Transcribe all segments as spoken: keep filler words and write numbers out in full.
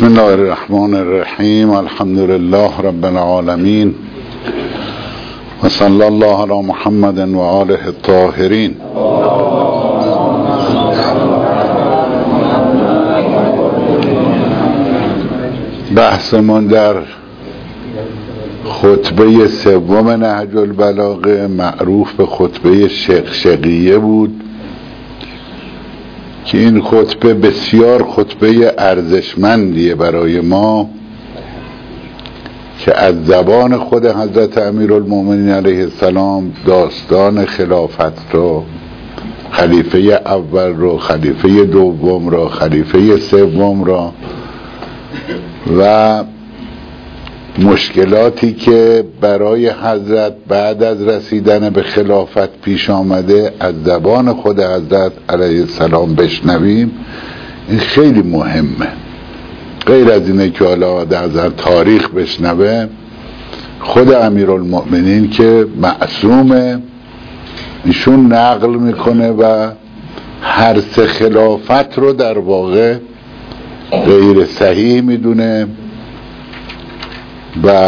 بسم الله الرحمن الرحیم. الحمد لله رب العالمین و صلی الله علی محمد و آله الطاهرین. بحثمون در خطبه سوم نهج البلاغه معروف به خطبه شقشقیه بود که این خطبه بسیار خطبه ارزشمندیه برای ما که از زبان خود حضرت امیرالمومنین علیه السلام داستان خلافت رو، خلیفه اول رو، خلیفه دوم رو، خلیفه سوم رو و مشکلاتی که برای حضرت بعد از رسیدن به خلافت پیش آمده از زبان خود حضرت علیه السلام بشنویم. این خیلی مهمه. غیر از اینه که حالا در تاریخ بشنوه، خود امیرالمؤمنین که معصومه ایشون نقل میکنه و هر سه خلافت رو در واقع غیر صحیح میدونه و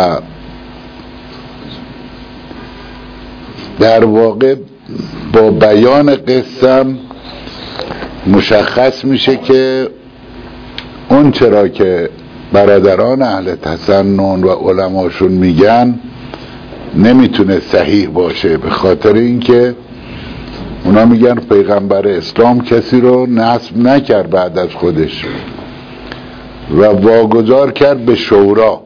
در واقع با بیان قسم مشخص میشه که اون چرا که برادران اهل تسنن و علماشون میگن نمیتونه صحیح باشه، به خاطر اینکه اونا میگن پیغمبر اسلام کسی رو نصب نکرد بعد از خودش و واگذار کرد به شورا.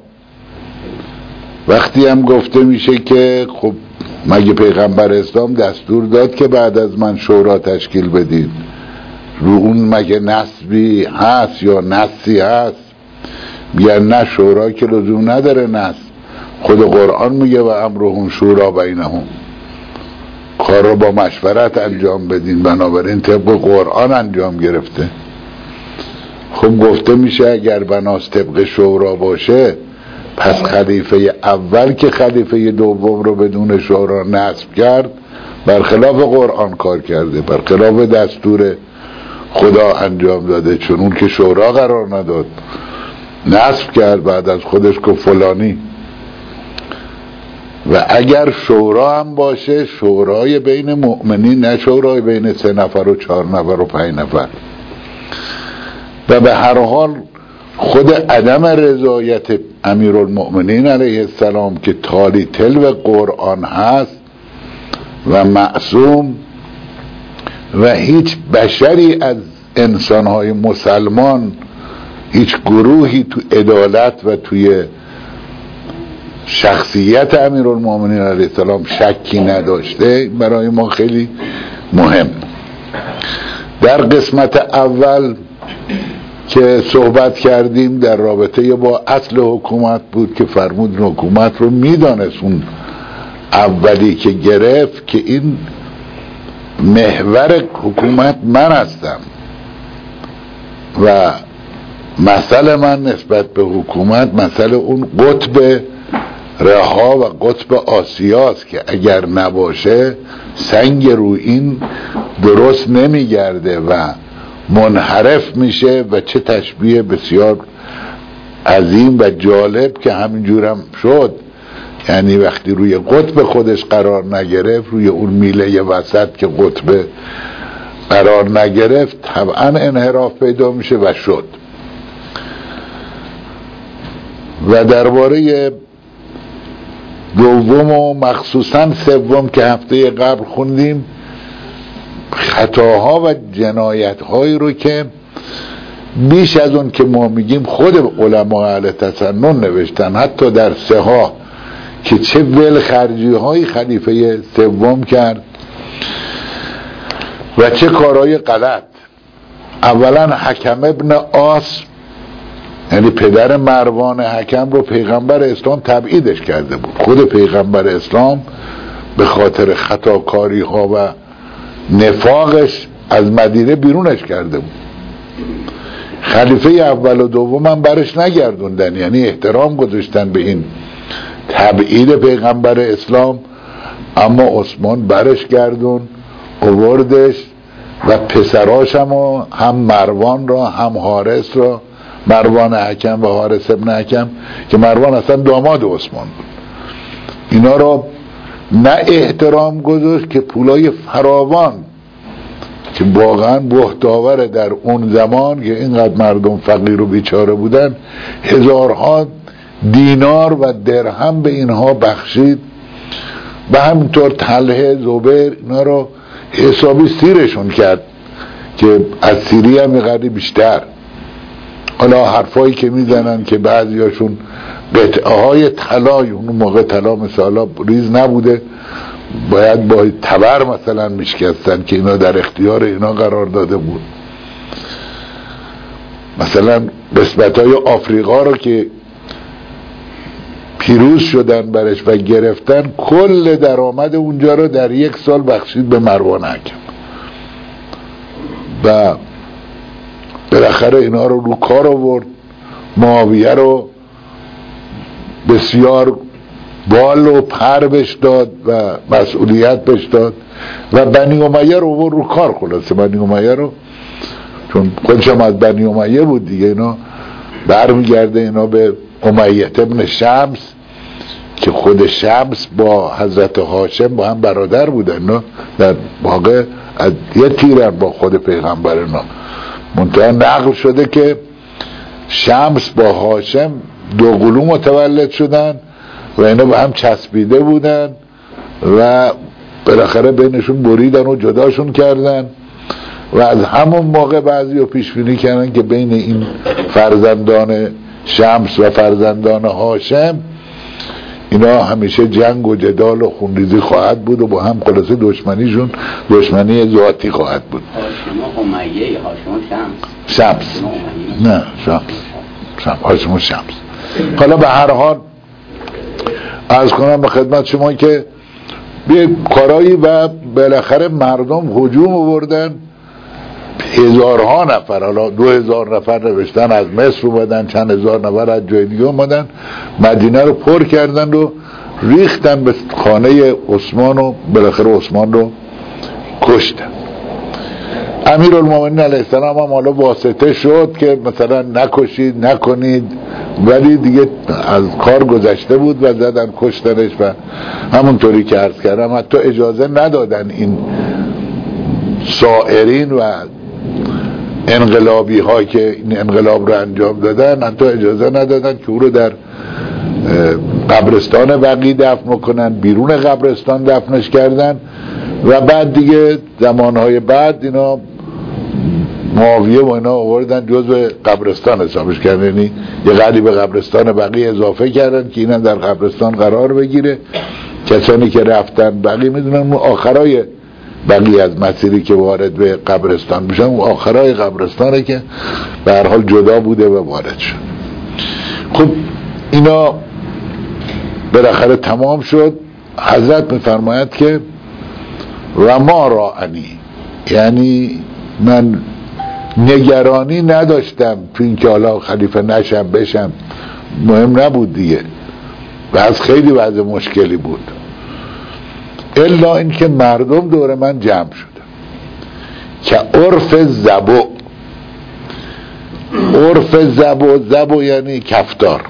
وقتی هم گفته میشه که خب مگه پیغمبر اسلام دستور داد که بعد از من شورا تشکیل بدید؟ رو اون مگه نسبی هست یا نسی هست؟ میگن نه، شورا که لزوم نداره نصب، خود قرآن میگه و امرهم شورا بینهم، کار رو با مشورت انجام بدین، بنابراین طبق قرآن انجام گرفته. خب گفته میشه اگر بناس طبق شورا باشه، پس خلیفه اول که خلیفه دوم رو بدون شورا نصب کرد برخلاف قرآن کار کرده، برخلاف دستور خدا انجام داده، چون اون که شورا قرار نداد نصب کرد، بعد از خودش که فلانی. و اگر شورا هم باشه شورای بین مؤمنین، نه شورای بین سه نفر و چهار نفر و پنج نفر. و به هر حال خود عدم رضایت امیرالمؤمنین علیه السلام که تالی تلو قرآن هست و معصوم و هیچ بشری از انسانهای مسلمان، هیچ گروهی تو عدالت و توی شخصیت امیرالمؤمنین علیه السلام شکی نداشته، برای ما خیلی مهم. در قسمت اول که صحبت کردیم در رابطه با اصل حکومت بود که فرمود حکومت رو میدانست اون اولی که گرفت که این محور حکومت من هستم و مسئله من نسبت به حکومت مسئله اون قطب رها و قطب آسیاست که اگر نباشه سنگ رو این درست نمیگرده و منحرف میشه. و چه تشبیه بسیار عظیم و جالب که همینجورم شد، یعنی وقتی روی قطب خودش قرار نگرفت، روی اون میله وسط که قطب قرار نگرفت، طبعا انحراف پیدا میشه و شد. و درباره دوم و مخصوصا سوم که هفته قبل خوندیم، خطاها و جنایتهایی رو که بیش از اون که ما میگیم خود علما اهل تسنن نوشتن، حتی در سها که چه ولخرجی های خلیفه سوم کرد و چه کارهای غلط. اولا حکم ابن آس، یعنی پدر مروان حکم، رو پیغمبر اسلام تبعیدش کرده بود. خود پیغمبر اسلام به خاطر خطاکاری ها و نفاقش از مدینه بیرونش کرده بود. خلیفه اول و دوم هم برش نگردوندن، یعنی احترام گذاشتن به این تبعید پیغمبر اسلام، اما عثمان برش گردون آوردش و پسراش هم, هم مروان را هم حارس را مروان حکم و حارث ابن حکم که مروان اصلا داماد عثمان بود، اینا رو نه احترام گذاشت که پولای فراوان که واقعا بهتاوره در اون زمان که اینقدر مردم فقیر و بیچاره بودن، هزارها دینار و درهم به اینها بخشید و همینطور طلحه، زبیر، اینا رو حسابی سیرشون کرد که از سیری هم میقدری بیشتر. حالا حرفایی که میزنن که بعضیاشون قطعه های طلای، اون موقع طلا مثلا ریز نبوده، باید با تبر مثلا میشکستن که اینا در اختیار اینا قرار داده بود. مثلا قسمت های آفریقا رو که پیروز شدن برش و گرفتن، کل درآمد اونجا رو در یک سال بخشید به مروان حکم و بالاخره اینا رو رو کار آورد. معاویه رو بسیار بال و پر بش داد و مسئولیت بش داد و بنی امیه رو آورد رو کار. خلاصه بنی امیه رو، چون خودشم از بنی امیه بود دیگه، اینا برمیگرده اینا به امیه ابن شمس که خود شمس با حضرت هاشم با هم برادر بودن، نه در واقع از یه تیرن با خود پیغمبر. اینا منتها نقل شده که شمس با هاشم دو قلو متولد شدن و اینا با هم چسبیده بودن و بالاخره بینشون بریدن و جداشون کردن و از همون موقع بعضی رو پیش بینی کردن که بین این فرزندان شمس و فرزندان هاشم اینا همیشه جنگ و جدال و خونریزی خواهد بود و با هم خلاصه دشمنیشون دشمنی ذاتی خواهد بود. هاشم و امیه، هاشم شمس شمس نه شمس شمس هاشم و شمس. حالا به هر حال عرض کنم به خدمت شما که به کارایی و بالاخره مردم هجوم آوردن، هزارها نفر، حالا دو هزار نفر نوشتن از مصر اومدن، چند هزار نفر از جای دیگه اومدن، مدینه رو پر کردن و ریختن به خانه عثمان و بالاخره عثمان رو کشتن. امیرالمومنین علیه السلام هم حالا واسطه شد که مثلا نکشید نکنید، ولی دیگه از کار گذشته بود و زدن کشتنش و همونطوری که عرض کردم حتی اجازه ندادن این سائرین و انقلابی ها که این انقلاب رو انجام دادن حتی اجازه ندادن که او رو در قبرستان بقیع دفن کنن، بیرون قبرستان دفنش کردن و بعد دیگه زمانهای بعد اینا معاویه و اینا آوردن جزو قبرستان حسابش کردن، یعنی یه قدری به قبرستان بقیع اضافه کردن که اینا در قبرستان قرار بگیره. کسانی که رفتن بقیع میدونن اون آخرای بقیع از مسیری که وارد به قبرستان میشن، اون آخرای قبرستانه که به هر حال جدا بوده و وارد شد. خب اینا بالاخره تمام شد. حضرت میفرماید که و ما رانی، یعنی من نگرانی نداشتم تو این که حالا خلیفه نشم بشم، مهم نبود دیگه و از خیلی وضع مشکلی بود، الا اینکه مردم دور من جمع شدن که عرف زبو، عرف زبو، زبو یعنی کفتار،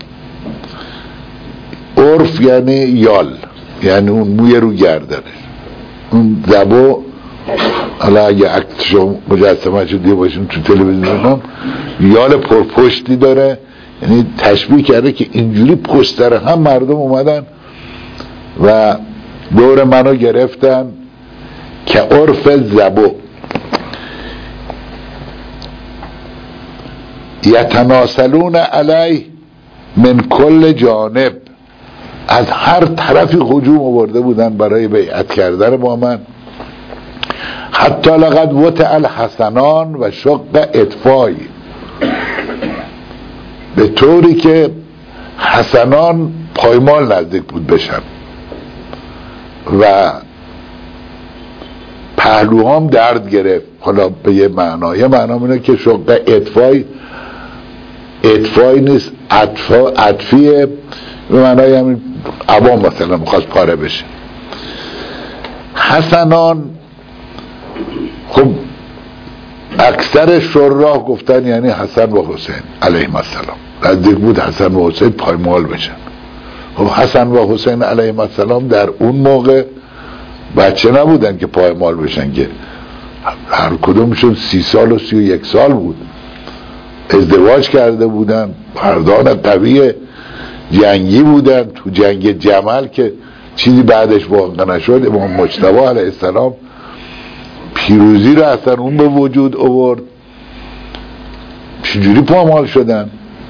عرف یعنی یال، یعنی اون موی رو گردنش، اون زبو. حالا اگه عکسشو مجسمه شو دیگه باشیم تو تلویزیون هم یال پرپشتی داره، یعنی تشبیه کرده که اینجوری پشت سر هم مردم اومدن و دور منو گرفتن که عرف زبو یتناسلون علی من کل جانب، از هر طرفی هجوم آورده بودن برای بیعت کردن با من. حتی لقد وطع الحسنان و شق اطفای، به طوری که حسنان پایمال نزدیک بود بشن و پهلوهام درد گرفت. حالا به یه معنا، یه معنا اینه که شق اطفای، اطفای نیست، اطفیه، به معنای همین عوام مثلا میخواست پاره بشه. حسنان خب اکثر شراح گفتن یعنی حسن و حسین علیهم السلام، نزدیک بود حسن و حسین پایمال بشن. خب حسن و حسین علیهم السلام در اون موقع بچه نبودن که پایمال بشن، که هر کدومشون سی سال و سی و یک سال بود، ازدواج کرده بودن، مردان قوی جنگی بودن. تو جنگ جمل که چیزی بعدش واقع نشد، امام مجتبی علیه السلام پیروزی رو اصلا اون به وجود آورد. چجوری پامال شدن؟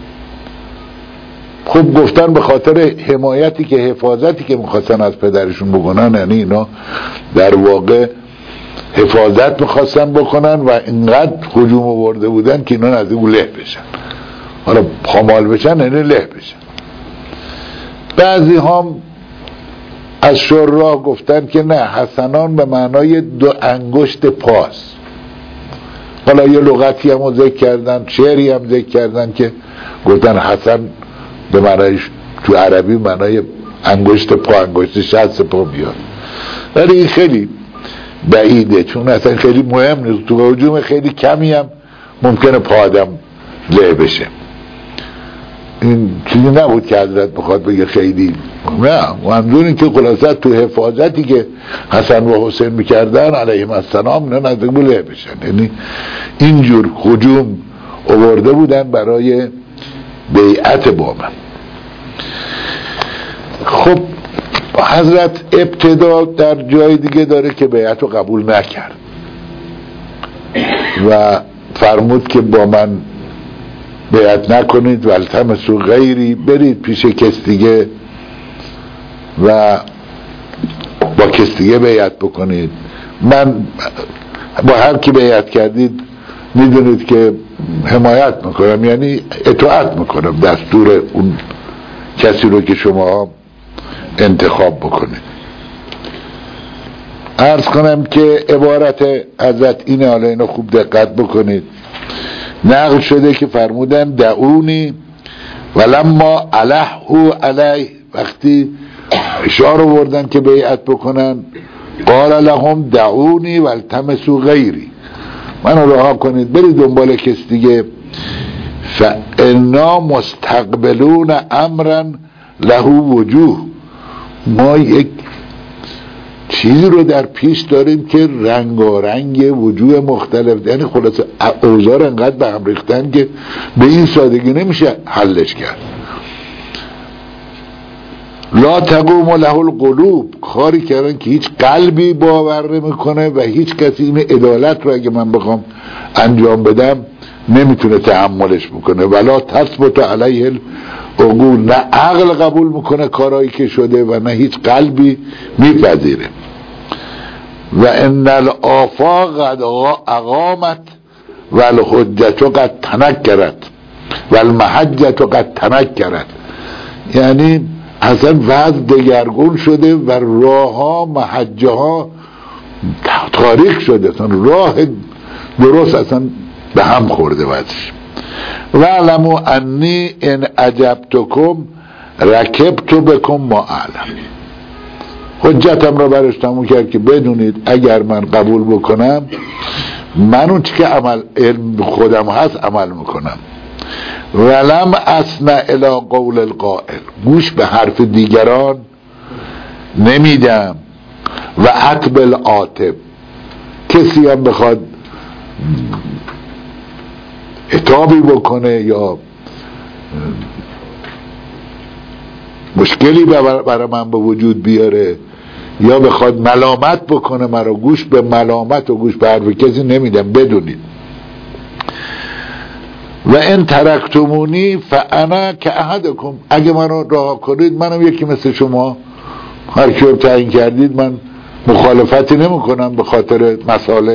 خب گفتن به خاطر حمایتی که حفاظتی که میخواستن از پدرشون بکنن، یعنی اینا در واقع حفاظت میخواستن بکنن و اینقدر هجوم آورده بودن که اینا نزدیک له بشن. حالا پامال بشن یعنی له بشن. بعضی هم از شراح گفتن که نه، حسنان به معنای دو انگشت پاست. حالا یه لغتی هم ذکر کردن، شعری هم ذکر کردن که گفتن حسن به معنای تو عربی معنای انگشت پا، انگشت شست پا میاد. ولی این خیلی بعیده، چون اصلا خیلی مهم نیست. تو هجوم خیلی کمی هم ممکنه پا آدم له بشه. این چیزی نبود که حضرت بخواد بگه خیلی نه، منظور این که خلاصت تو حفاظتی که حسن و حسین میکردن علیهم السلام نه نزدیک بود له بشن. یعنی اینجور هجوم آورده بودن برای بیعت با من. خب حضرت ابتدا در جای دیگه داره که بیعت رو قبول نکرد و فرمود که با من بیعت نکنید و التمسوا غیری، برید پیش کس دیگه و با کس دیگه بیعت بکنید. من با هر کی بیعت کردید میدونید که حمایت میکنم، یعنی اطاعت میکنم دستور اون کسی رو که شما انتخاب بکنید. عرض کنم که عبارت حضرت اینه، حالا اینو خوب دقت بکنید. نقل شده که فرمودن دعونی ولما الهو علیه، وقتی اشاره وردن که بیعت بکنن، قال لهم دعونی والتمسوا غیری، منو رها کنید برید دنبال کس دیگه. فانا مستقبلون امرا له وجوه، ما یک چیزی رو در پیش داریم که رنگارنگ وجوه مختلف، یعنی خلاصه اوزار انقدر به هم ریختن که به این سادگی نمیشه حلش کرد. لا تقوم له القلوب، کاری کردن که هیچ قلبی باور نمیکنه و هیچ کسی این عدالت رو اگه من بخوام انجام بدم نمیتونه تحملش بکنه. ولا تثبت علیه العقول، نه عقل قبول میکنه کارایی که شده و نه هیچ قلبی میپذیره. و ان الآفاق قد اقامت و الحجت قد تنکرت و المحجت قد تنکرت، یعنی اصلا وضع دگرگون شده و راه ها محجه ها تاریک شده، اصلا راه درست اصلا به هم خورده وضعش. و علمو انی ان عجبتکم رکبت بکم ما اعلم، حجتم را برش تموم کرد که بدونید اگر من قبول بکنم من اون چی که عمل علم خودم هست عمل میکنم. ولم اسمع الی قول القائل، گوش به حرف دیگران نمیدم. و عتب العاتب، کسی هم بخواد عتابی بکنه یا مشکلی برای من به وجود بیاره یا بخواد ملامت بکنه مرا، گوش به ملامت و گوش به حرف کسی نمیدم. بدونید و ان ترکتمونی فانا کاحدکم، اگه منو رها کنید منم یکی مثل شما، هر کی رو تعیین کردید من مخالفتی نمی کنم به خاطر مصالح.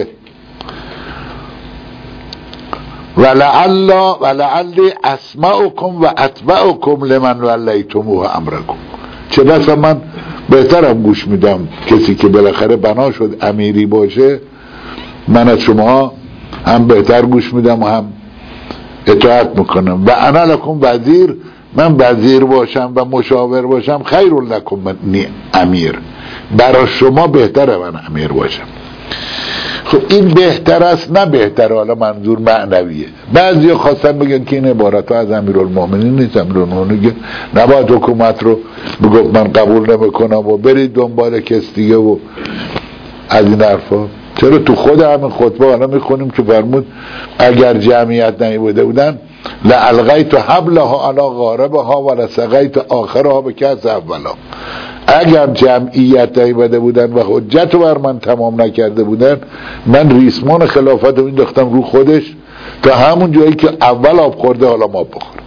ولعل ولعلی اسمعکم و اتبعکم لمن ولیتموه امرکم، چه بسا من بهترم گوش میدم کسی که بالاخره بنا شد امیری باشه، من از شما هم بهتر گوش میدم و هم اطاعت میکنم. و انا لکم وزیر، من وزیر باشم و مشاور باشم خیر لکم من امیر، برای شما بهتره من امیر باشم. خب این بهتر است نه بهتر، حالا منظور معنویه. بعضی خواستن بگن که این عبارت ها از امیرالمومنین نیست. امیرالمومنین که نباید حکومت رو بگفت من قبول نمیکنم و برید دنبال کس دیگه و از این حرفا. چرا تو خود همین خطبه حالا میخونیم که فرمود اگر جمعیت نمیبوده بودن لالغیت حبلها علی غاربها و لسقیت آخرها به کأس اولا. اگر جمعیت نمیبوده بودن و حجت رو بر من تمام نکرده بودن، من ریسمان خلافت رو مینداختم رو خودش تا همون جایی که اول آب خورده حالا ما بخورم.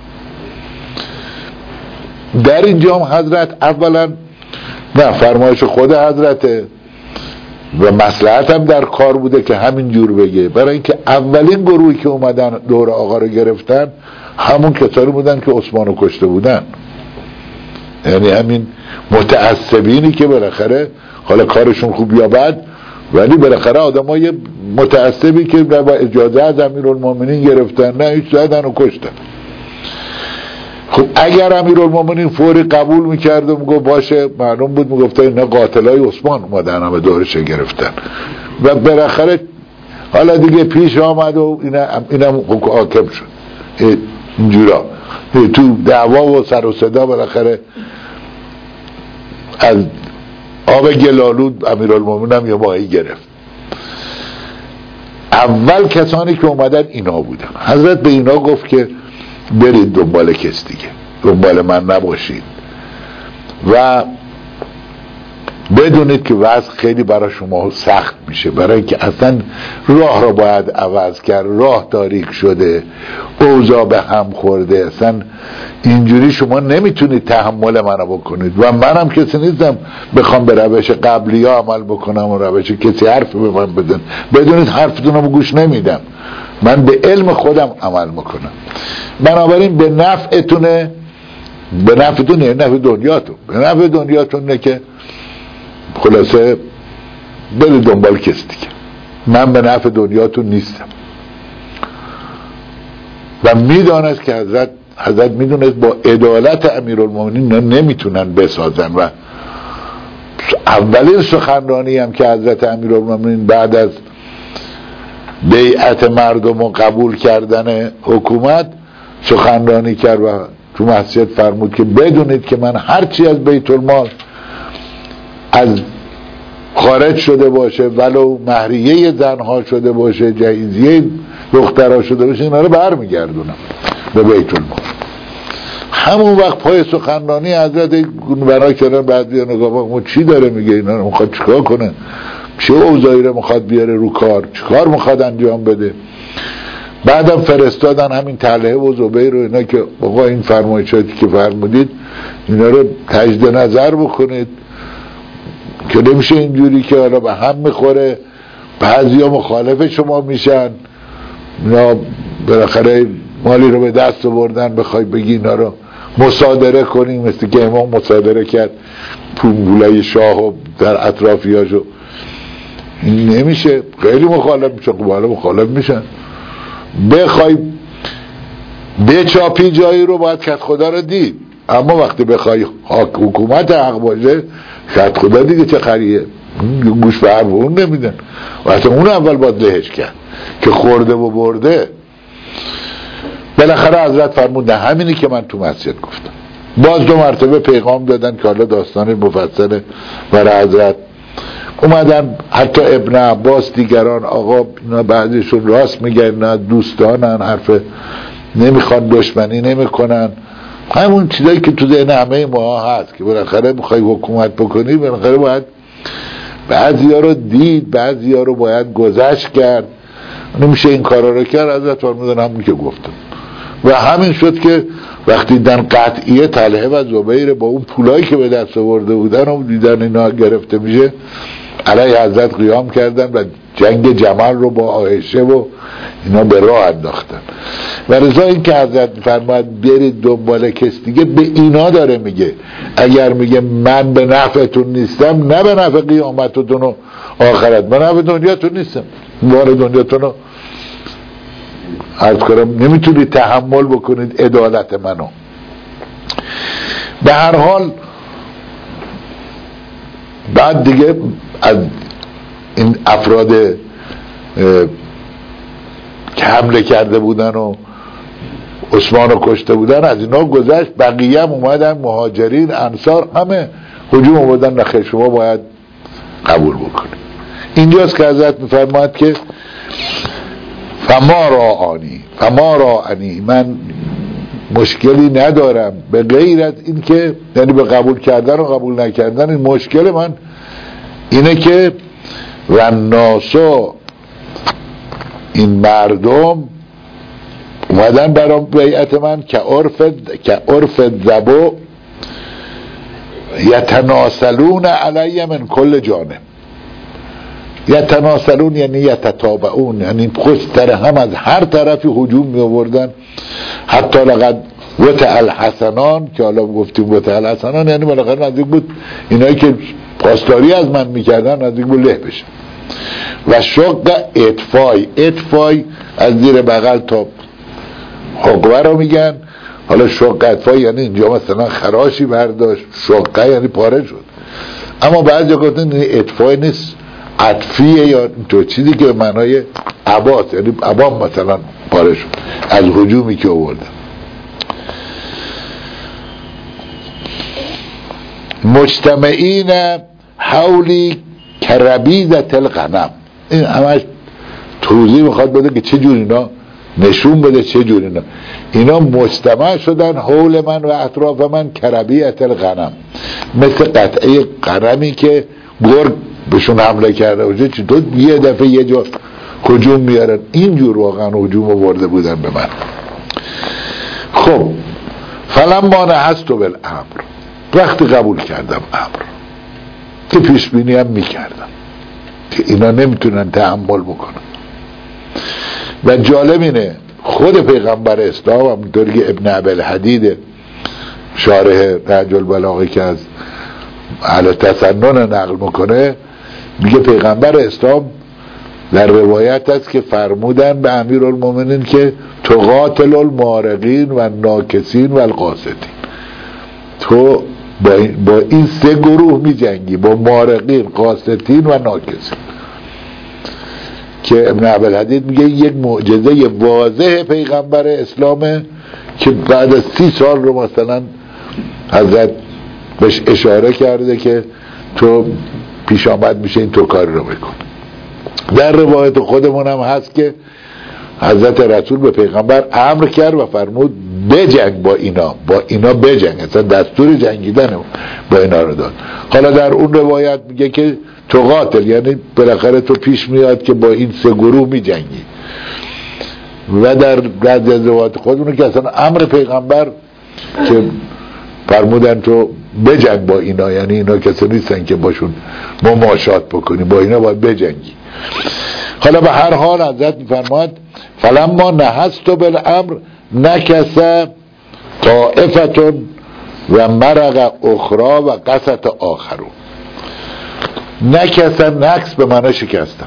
در اینجا هم حضرت اولا نه فرمایش خود حضرته و مصلحت هم در کار بوده که همین جور بگه، برای اینکه اولین گروهی که اومدن دور آقا رو گرفتن همون کسانی بودن که عثمانو کشته بودن، یعنی همین متعصبینی که بالاخره حالا کارشون خوب یا بد ولی بالاخره آدمای متعصبی که با اجازه از امیرالمومنین گرفتن نه هیچ زدن و کشتن. خب اگر امیرالمومنین فوری قبول میکرد و میگفت باشه، معلوم بود میگفت اینا قاتلای عثمان اومدن همه دورش گرفتن و بالاخره حالا دیگه پیش آمد و اینا اینم حاکم شد اینجورا تو دعوا و سر و صدا بالاخره از آب گلالود امیرالمومنین هم یه ماهی گرفت. اول کسانی که اومدن اینا بودن. حضرت به اینا گفت که برید دنبال کس دیگه، دنبال من نباشید و بدونید که وضع خیلی برای شما سخت میشه، برای اینکه اصلا راه رو باید عوض کرد، راه تاریک شده، اوضاع به هم خورده، اصلا اینجوری شما نمیتونید تحمل منو بکنید و منم کسی نیستم بخوام به روش قبلی ها عمل بکنم و روش کسی حرف به من بدن. بدونید حرفتون رو گوش نمیدم، من به علم خودم عمل میکنم. بنابراین به نفعتونه، به نفعتونه، نفع دنیاتون، به نفع دنیاتونه که خلاصه برید دنبال کسی دیگه، من به نفع دنیاتون نیستم. و میدانست که حضرت حضرت میدونست با عدالت امیرالمومنین نمیتونن بسازن و اولین سخنرانی هم که حضرت امیرالمومنین بعد از بیعت مردم و قبول کردن حکومت سخنرانی کرد و تو مسجد فرمود که بدونید که من هرچی از بیت المال از خارج شده باشه، ولو مهریه زنها شده باشه، جهیزیه دخترها شده باشه، اینا رو برمیگردونم به بیت المال. همون وقت پای سخنرانی حضرت بنا کردن، بعضی نگاه چی داره میگه، اینا رو میخواد چیکار کنه، چه اوضاعی رو میخواد بیاره رو کار، چیکار میخواد انجام بده. بعدم فرستادن همین طلحه و زبیر رو اینا که آقا این فرمایشاتی که فرمودید اینا رو تجدید نظر بکنید که نمیشه اینجوری که حالا به هم میخوره، بعضی ها مخالف شما میشن، اینا بالاخره مالی رو به دست بردن بخوای بگی اینا رو مصادره کنیم، مثل که امام مصادره کرد پونگولای شاه و در اطرافیاشو. این نمیشه، خیلی مخالف میشن. خب حالا مخالف میشن، بخوای بچاپی جایی رو باید کت خدا رو دید، اما وقتی بخوای حکومت حق باشه کت خدا دیگه چه خریه، گوش به حرف اون نمیدن و اصلا اون اول باید لهش کرد که خورده و برده. بالاخره حضرت فرمود همینی که من تو مسجد گفتم. باز دو مرتبه پیغام دادن که حالا داستان مفصله برای حضرت. اومدن حتی ابن عباس دیگران، آقا بعضیشون راست میگن، نه دوستانن، حرف نمیخوان، دشمنی نمیکنن، همون چیزایی که تو ذهن همه ما هست که بالاخره میخوای حکومت بکنی، بالاخره باید بعضیا رو دید، بعضیا رو باید گذشت کرد، نمیشه این کارا رو کرد. حضرت فرمودن همون که گفتم و همین شد که وقتی دن قطعیه طلحه و زبیر با اون پولایی که به دست آورده بودن و دیدن اینا گرفته میشه علیه حضرت قیام کردن و جنگ جمل رو با عایشه و اینا به راه انداختن. و رضا این که حضرت فرماید برید دنبال کس دیگه، به اینا داره میگه. اگر میگه من به نفعتون نیستم، نه به نفع قیامتتون و آخرت، به نفع دنیاتون نیستم، بار دنیاتون رو عرض کنم نمیتونید تحمل بکنید عدالت منو. به هر حال بعد دیگه از این افراد که حمله کرده بودن و عثمان رو کشته بودن، از اینا گذشت. بقیه هم اومدن، مهاجرین، انصار، همه هجوم آوردن نخیر شما باید قبول بکنید. اینجاست که حضرت میفرماید که فما را آنی فما را انی، من مشکلی ندارم به غیر از این که، یعنی به قبول کردن و قبول نکردن، این مشکل من اینه که و ناسا، این مردم اومدن برام بیعت من که عرف که عرف ذبو یتناسلون علی من کل جانب. یتناسلون یعنی یتتابعون، یعنی پشت هم از هر طرفی هجوم می آوردن. حتی لقد وطع الحسنان، که حالا گفتیم وطع الحسنان یعنی بالاخره نزدیک بود اینایی که پاسداری از من میکردن نزدیک بود له بشن. و شق اطفای، اطفای از زیر بغل تا حقوه رو میگن. حالا شق اطفای یعنی اینجا مثلا خراشی برداشت، شقه یعنی پاره شد. اما بعضی گفتن این اطفای نیست، عطفیه یا تو چیزی که به معنای عباس، یعنی عبام مثلا پاره شد از هجومی که آوردن. مجتمعین حولی کربیزت الغنم، این همش توضیح میخواد بده که چه جور اینا نشون بده چه جور اینا اینا مجتمع شدن حول من و اطراف من کربیزت الغنم، مثل قطعه غنمی که گرگ بهشون حمله کرده و چطور یه دفعه یه جا هجوم میارن. اینجور واقعا هجوم آورده بودن به من. خب فلما نهضت بالامر، وقتی قبول کردم امر که پیش بینی هم میکردم که اینا نمیتونن تحمل بکنن. و جالب اینه خود پیغمبر اسلام همونطوری که ابن ابی‌الحدید شارح نهج البلاغه که از اهل تسنن نقل میکنه، میگه پیغمبر اسلام در روایت است که فرمودن به امیرالمومنین که تقاتل المارقین و ناکسین و القاسطین، تو با این, با این سه گروه می جنگی، با مارقین، قاسطین و ناکسین. که ابن ابی‌الحدید میگه یک معجزه واضح پیغمبر اسلامه که بعد از سی سال رو مثلا حضرت بهش اشاره کرده که تو پیش آمد میشه این تو کاری رو بکن. در روایت خودمون هم هست که حضرت رسول به پیغمبر امر کرد و فرمود بجنگ با اینا، با اینا بجنگ، اصلا دستور جنگیدن با اینا رو داد. حالا در اون روایت میگه که تو قاتل، یعنی بالاخره تو پیش میاد که با این سه گروه میجنگی. و در بعضی از روایت خودمون که اصلا امر پیغمبر که فرمودن تو بجنگ با اینا، یعنی اینا کسی نیستن که باشون مماشات بکنی، با اینا باید بجنگی. حالا به هر حال حضرت میفرماد فلما نهضت بالامر نکس طائفتون و مرق اخرى و قسط آخرون. نکس، نکس به معنی شکستم،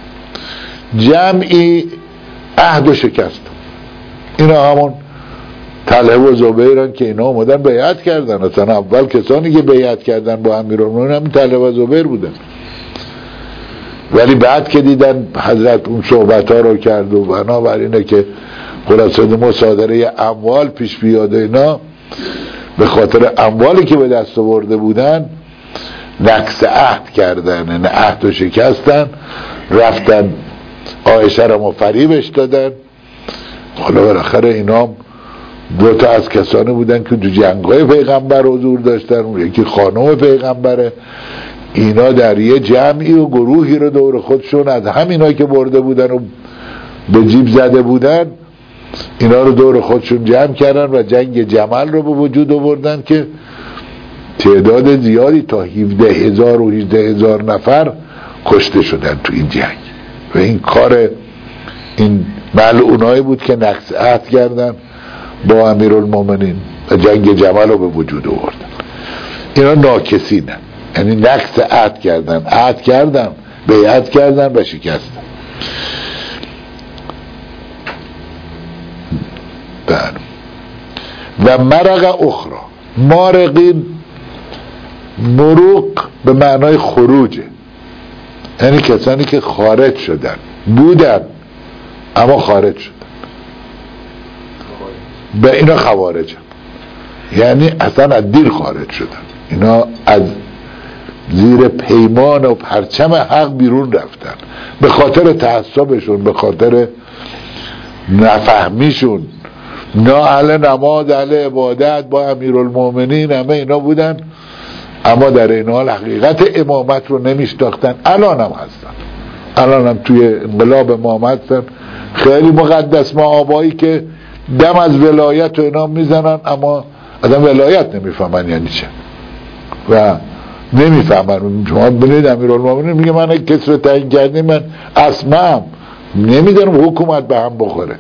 جمعی عهد و شکستم. اینا همون طلحه و زبیرن که اینا اومدن بیعت کردن. اصلا اول کسانی که بیعت کردن با امیرالمومنین همین طلحه و زبیر بودن، ولی بعد که دیدن حضرت اون صحبت ها رو کرد و بنابراینه که خلاصه مصادره اموال پیش بیاد اینا، به خاطر اموالی که به دست آورده بودن نقص عهد کردن، نه عهد و شکستن، رفتن عایشه رو فریبش دادن. حالا بالاخره اینا دو تا از کسانی بودن که تو جنگ‌های پیغمبر حضور داشتن، اون یکی خانم پیغمبره. اینا در یه جمعی و گروهی رو دور خودشون از همینا که برده بودن و به جیب زده بودن، اینا رو دور خودشون جمع کردن و جنگ جمل رو به وجود آوردن که تعداد زیادی تا هفده هزار و هجده هزار نفر کشته شدن تو این جنگ. و این کار این ملعونایی بود که نقض عهد کردن با امیرالمومنین و جنگ جمل رو به وجود آوردن. اینا ناکسینن، یعنی نقض عهد کردن، عهد کردن، بیعت کردن و شکستن. و مرق اخرى، مارقین، مروق به معنای خروجه، یعنی کسانی که خارج شدن، بودن اما خارج شدن. به اینا خوارج هم. یعنی اصلا از دین خارج شدن، اینا از زیر پیمان و پرچم حق بیرون رفتن به خاطر تعصبشون، به خاطر نفهمیشون. نه اهل نماز، اهل عبادت، با امیرالمومنین همه اینا بودن، اما در این حال حقیقت امامت رو نمیشناختن. الان هم هستن، الان هم توی انقلاب امامت هستن خیلی مقدس آبایی که دم از ولایت و اینا میزنن، اما آدم ولایت نمیفهمن یعنی چه و نمیفهمن. شما ببینید امیرالمومنین میگه من کسی رو تعیین کردیم، من اسمم نمیدونم حکومت به هم بخوره.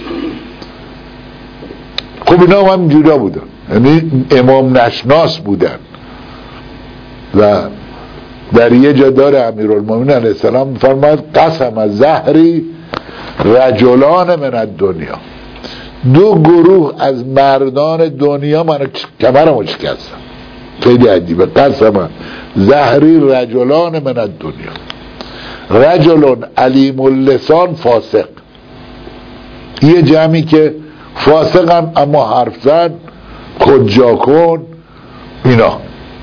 خب اینا هم اینجورا بودن، یعنی امام نشناس بودن. و در یه جا داره امیرالمومنین علیه السلام میفرماید قسم از زهری رجلان من الدنیا، دو گروه از مردان دنیا منو کمرمو شکستن. خیلی عجیبه. قسم زهری رجلان من الدنیا، رجلون علیم اللسان فاسق، یه جمعی که فاسقن اما حرف زن، خودجا کن اینا،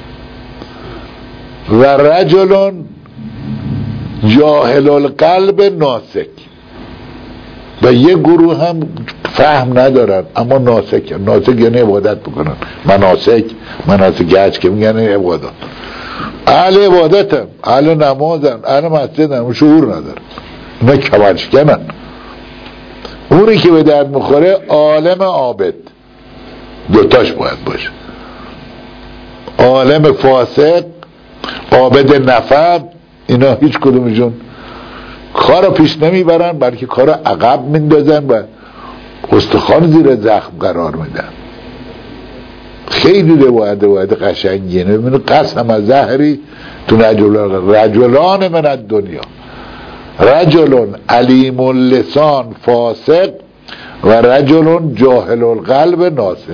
و رجلون جاهل القلب ناسک، و یه گروه هم فهم ندارن اما ناسک. ناسک یعنی عبادت بکنن، مناسک مناسک حج که میگن عبادت. اهل عبادت هم، اهل نماز هم، اهل مسجد هم، شعور ندارن، اینا کمرشکنن. اونی که به درد میخوره عالم عابد، دوتاش باید باشه. عالم فاسق، عابد نفر، اینا هیچ کدومشون کارو پیش نمیبرن، بلکه کارو عقب میندازن و استخوان زیر زخم قرار میدن. خیلی روایت روایت قشنگیه. ببینید قسم از زهری تو رجلان رجلان من الدنیا، رجلون علیم اللسان فاسق و رجلون جاهل القلب ناسک.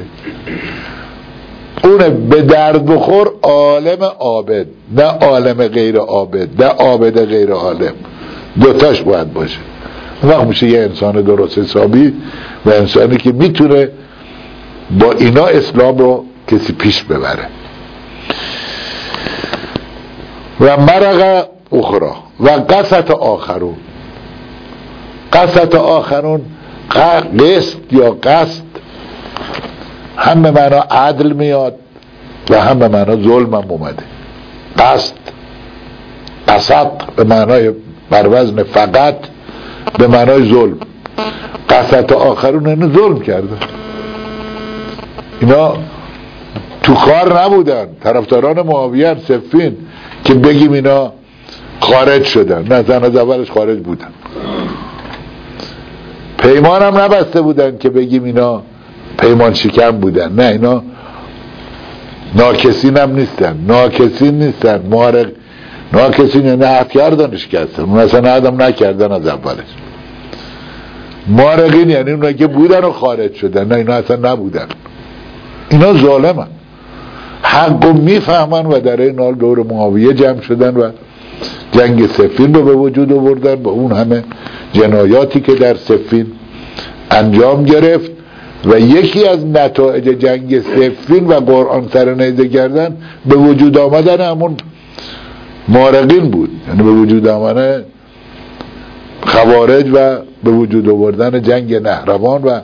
اونه به درد بخور عالم عابد، نه عالم غیر عابد، نه عابد غیر عالم، دوتاش باید باشه. اون وقت میشه یه انسان درست حسابی و انسانی که میتونه با اینا اسلام رو کسی پیش ببره. و مرق اخرى و قصت آخرون، قصت آخرون قصد یا قصد هم به معنا عدل میاد و هم به معنا ظلم هم اومده. قصد، قصد به معنای بر وزن فقط، به معنای ظلم. قصد آخرون اینو ظلم کرده. اینا تو کار نبودن، طرفداران معاویه صفین که بگیم اینا خارج شدن، نه، زن از اولش خارج بودن. پیمان هم نبسته بودن که بگیم اینا پیمان شکن بودن، نه، اینا ناکسین هم نیستن، ناکسین نیستن، مارق ناکسین یعنی عهد کردنش کردن، مثلا عهدم نکردن از اولش. مارقین یعنی اونا که بودن و خارج شدن، نه، اینا اصلا نبودن. اینا ظالمن، حق رو میفهمن و در این حال دور معاویه جمع شدن و جنگ صفین رو به وجود آوردن با اون همه جنایاتی که در صفین انجام گرفت. و یکی از نتایج جنگ صفین و قرآن سر نیزه کردن به وجود آمدن همون مارقین بود، یعنی به وجود آمدن خوارج و به وجود آوردن جنگ نهروان. و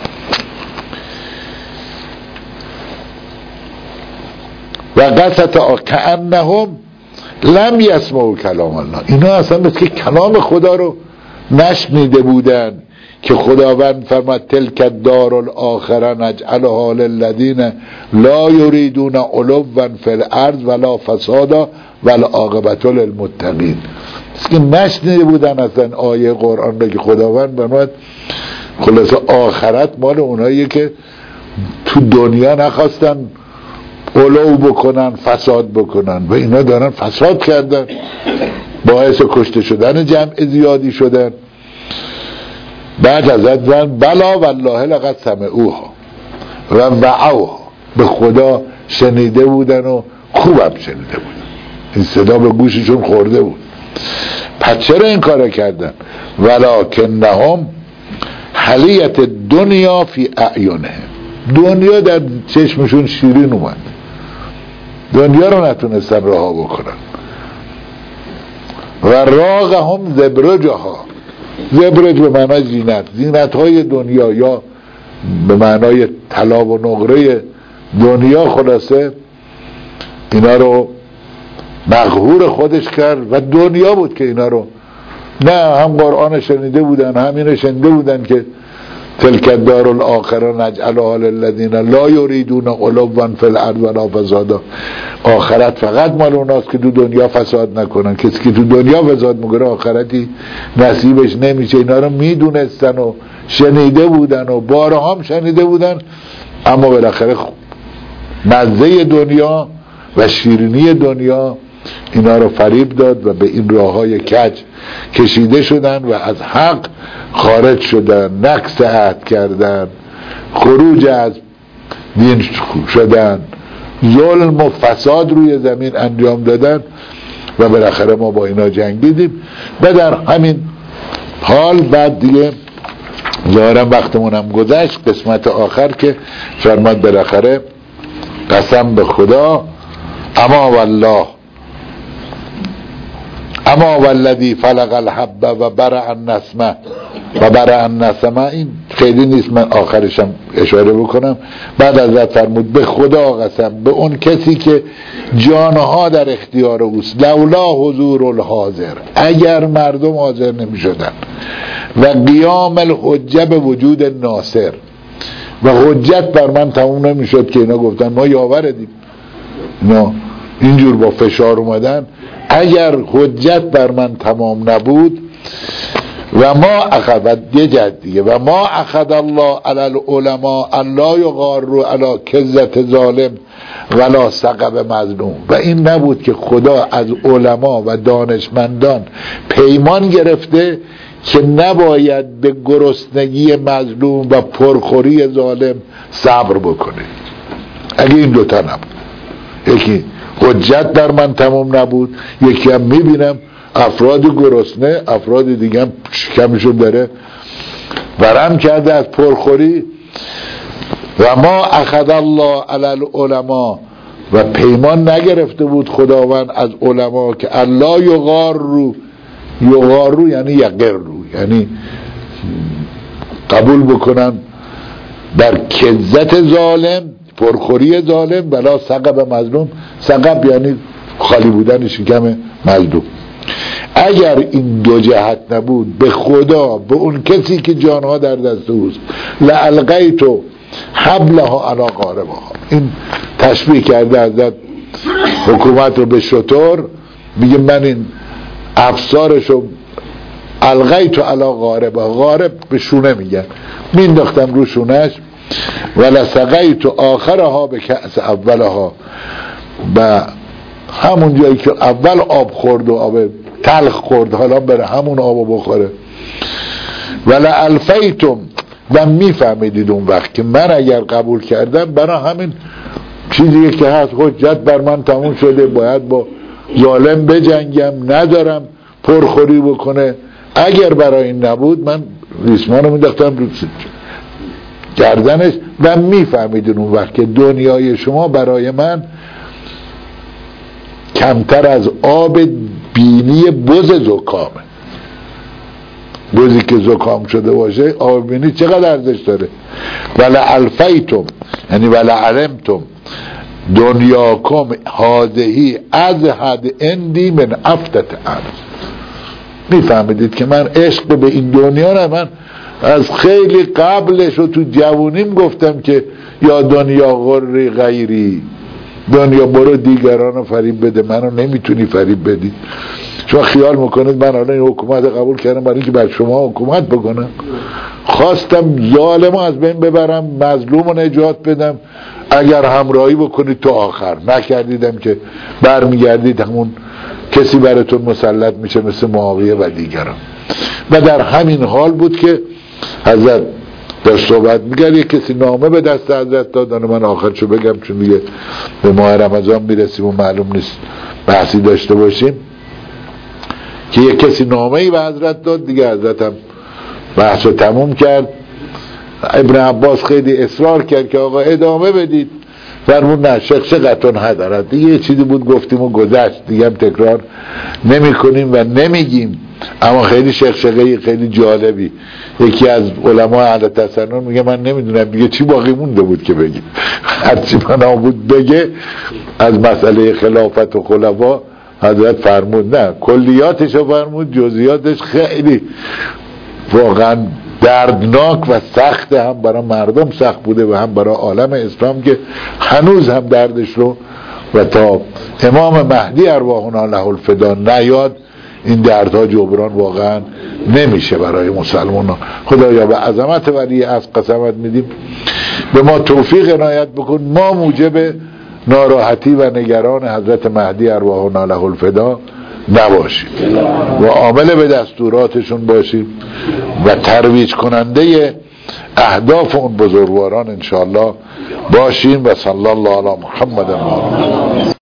و قصت کأنهم لم یسمعوا کلام الله، اینا اصلا مثل که کلام خدا رو نشنیده بودن که خداوند فرماد تلک الدار الاخره نجعلها للذین لا یریدون علوا فی الارض ولا فسادا والعاقبة للمتقین. مثل که نشنیده بودن اصلا آیه قرآن رو که خداوند فرماد خلاصه آخرت مال اونایی که تو دنیا نخواستن علو بکنن، فساد بکنن، و اینا دارن فساد کردن، باعث کشته شدن جمع زیادی شدن. بعد ازت زن بلا والله لقد سمعوها و وعوها، به خدا شنیده بودن و خوبم شنیده بودن، این صدا به گوششون خورده بود. پس چرا این کار کردن؟ ولکنهم حلیت دنیا فی اعینهم، دنیا در چشمشون شیرین اومد، دنیا رو نتونستن رها بکنن. و راغهم زبرجها، زبرج به معنای زینت، زینت های دنیا یا به معنای طلا و نقره دنیا، خلاصه اینا رو مغرور خودش کرد و دنیا بود که اینا رو، نه هم قرآن شنیده بودن، هم اینو شنیده بودن که تلک الدار الاخره نجعلها للذین لا یریدون علوا فی الارض ولا فسادا، آخرت فقط مال اوناست که تو دنیا فساد نکنن، کسی که تو دنیا فساد میکنه آخرتی نصیبش نمیشه. اینا رو میدونستن و شنیده بودن و بارها هم شنیده بودن، اما بالاخره مزه دنیا و شیرینی دنیا اینا رو فریب داد و به این راههای کج کشیده شدن و از حق خارج شدن، نقص عهد کردن، خروج از دین شدن، ظلم و فساد روی زمین انجام دادن و بالاخره ما با اینا جنگیدیم. و در همین حال بعد دیگه ظاهرا وقتمون هم گذشت، قسمت آخر که فرماد بالاخره قسم به خدا اما والله اما والذی فلق الحب و برع النسمه و برع النسمه، این خیلی نیست من آخرشم اشاره بکنم. بعد ازت فرمود به خدا قسم، به اون کسی که جانها در اختیار اوست، لولا حضور الحاضر، اگر مردم حاضر نمی شدن، و قیام الحجه به وجود ناصر، و حجت بر من تموم نمی شد که اینا گفتن ما یاوردیم، اینا اینجور با فشار اومدن، اگر حجت بر من تمام نبود، و ما اخذ یه جد دیگه و ما اخذ الله علی العلماء الله یغاروا علی کذت ظالم ولا ثقب مظلوم، و این نبود که خدا از علما و دانشمندان پیمان گرفته که نباید به گرسنگی مظلوم و پرخوری ظالم صبر بکنه. اگه این دوتا نبود، یکی حجت در من تمام نبود، یکی هم میبینم افراد گرسنه، افراد دیگه هم شکمشون داره ورم کرده از پرخوری، و ما اخذ الله علی العلماء، و پیمان نگرفته بود خداوند از علما که الله یغاروا، یغاروا یعنی یقروا، یعنی قبول بکنن در کذت ظالم، پرخوری ظالم، ولا ثقب مظلوم، ثقب یعنی خالی بودن شکم مظلوم. اگر این دو جهت نبود، به خدا، به اون کسی که جانها در دست اوست، لالقیت حبلها علی غاربها، این تشبیه کرده حضرت حکومت رو به شتر، میگه من این افسارشو القیت علی غاربها، غارب به شونه میگن، مینداختم رو شونش، ولسقیت آخرها به کأس اولها، و همون جایی که اول آب خورد و آب تلخ خورد حالا بره همون آبو بخوره. ولالفیتم، و میفهمیدید اون وقت که من اگر قبول کردم، برای همین چیزی که هست حجت بر من تموم شده، باید با ظالم بجنگم، ندارم پرخوری بکنه. اگر برای این نبود من ریسمانو میداختم رو گردنش، و میفهمیدین اون وقت که دنیای شما برای من کمتر از آب بینی بز زکامه. بزی که زکام شده باشه آب بینی چقدر ارزش داره. ولا الفیتم یعنی ولا علمتم دنیاکم هذهی از حد اندی من افتت ارض، میفهمیدید که من عشق به این دنیا نه، من از خیلی قبلش و تو جوونیم گفتم که یا دنیا غری غیری، دنیا برو دیگران رو فریب بده، منو نمیتونی فریب بدی. شما خیال میکنید من حالا این حکومت قبول کردم برای اینکه بر شما حکومت بکنم؟ خواستم ظالمو از بین ببرم، مظلومو نجات بدم، اگر همراهی بکنید تا آخر، نکردیدم که برمیگردید همون کسی براتون مسلط میشه مثل معاویه و دیگران. و در همین حال بود که حضرت داشت صحبت میگرد، یک کسی نامه به دست حضرت دادن، من آخرشو بگم چون دیگه به ماه رمضان میرسیم و معلوم نیست بحثی داشته باشیم، که یک کسی نامه‌ای به حضرت داد دیگه، حضرت هم بحث رو تموم کرد. ابن عباس خیلی اصرار کرد که آقا ادامه بدید، فرمود نه شقشقتون هدرت، دیگه یه چیزی بود گفتیم و گذشت، دیگه هم تکرار نمی کنیم و نمیگیم. اما خیلی شقشقه خیلی جالبی، یکی از علماء اهل تسنن میگه من نمیدونم دیگه چی باقی مونده بود که بگیم، هرچی بنا بود بگه. از مسئله خلافت و خلفا حضرت فرمود نه کلیاتش رو فرمود، جزئیاتش خیلی واقعا دردناک و سخت، هم برای مردم سخت بوده و هم برای عالم اسلام که هنوز هم دردش رو، و تا امام مهدی ارواحنا له الفدا نیاد این دردها جبران واقعا نمیشه برای مسلمان ها. خدایا به عظمت ولی از قسمت میدیم به ما توفیق عنایت بکن، ما موجب ناراحتی و نگران حضرت مهدی ارواحنا له الفدا نباشیم و عامل به دستوراتشون باشیم و ترویج کننده اهداف اون بزرگواران انشاءالله باشیم. و صلی الله علی محمد.